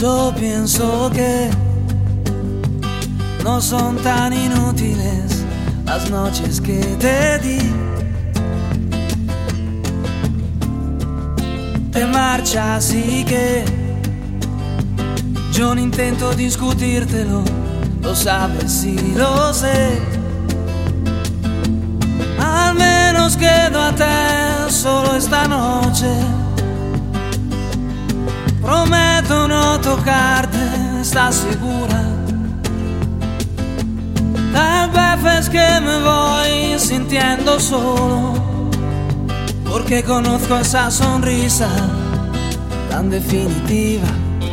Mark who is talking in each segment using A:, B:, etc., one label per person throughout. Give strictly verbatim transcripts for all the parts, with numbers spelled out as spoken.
A: Yo pienso que no son tan inútiles las noches que te di. Te marchas y que yo no intento discutírtelo, lo sabes y lo sé. Al menos quedo a te solo esta noche. Prometo no tocarte, ¿estás segura? Tal vez es que me voy sintiendo solo, porque conozco esa sonrisa tan definitiva.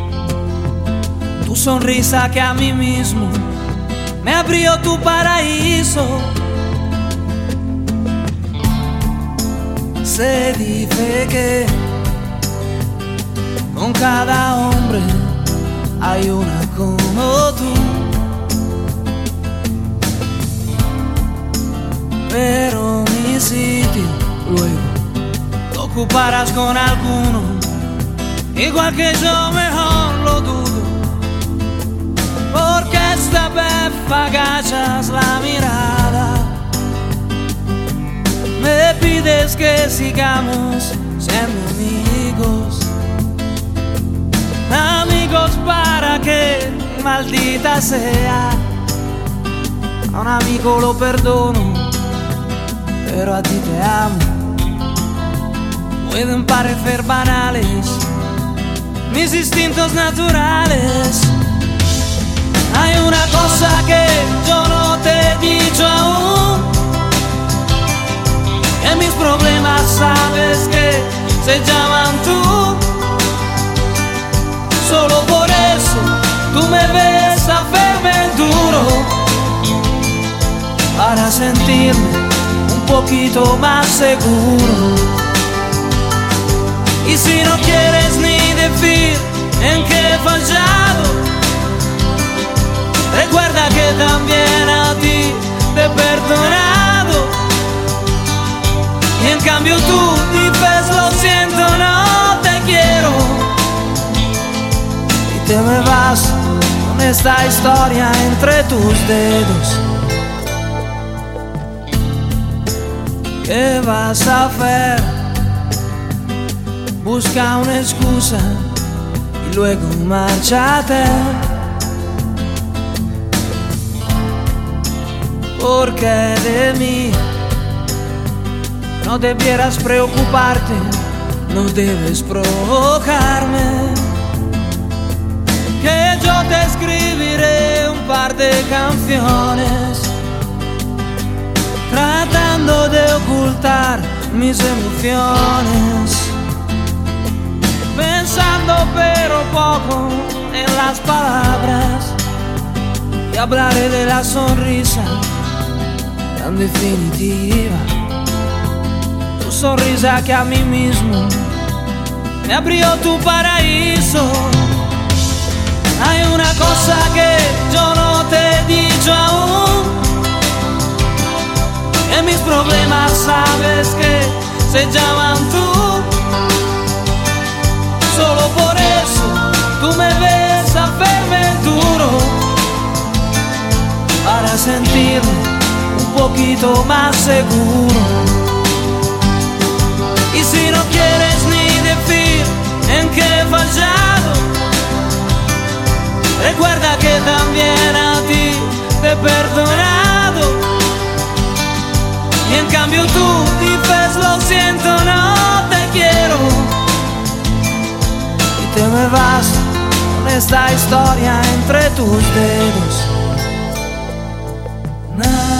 A: Tu sonrisa que a mí mismo me abrió tu paraíso. Se dice que con cada hombre hay una como tú, pero mi sitio luego lo ocuparás con alguno, igual que yo, mejor lo dudo, porque esta vez agachas la mirada. Me pides que sigamos siendo amigos, amigos para que, maldita sea, a un amigo lo perdono, pero a ti te amo. Pueden parecer banales mis instintos naturales. Hay una cosa que yo no te he dicho aún, que mis problemas sabes que se llaman tú. Solo por eso tú me ves hacerme duro, para sentirme un poquito más seguro. Y si no quieres ni decir en qué he fallado, recuerda que también a ti te he perdonado. Y en cambio tú dices lo siento, no te quiero, y te me vas con esta historia entre tus dedos. ¿Qué vas a hacer? Busca una excusa y luego márchate, porque de mí no debieras preocuparte, no debes provocarme, que yo te escribiré un par de canciones, tratando de ocultar mis emociones, pensando pero poco en las palabras, y hablaré de la sonrisa tan definitiva. Tu sonrisa que a mí mismo me abrió tu paraíso. Hay una cosa que yo no te he dicho aún, que mis problemas sabes que se llaman tú. Solo por eso tú me ves hacerme duro, para sentirme un poquito más seguro. Y si no quieres ni decir en qué he fallado, recuerda que también a ti te he perdonado. Y en cambio tú dices lo siento, no te quiero, y te me vas con esta historia entre tus dedos. Nah.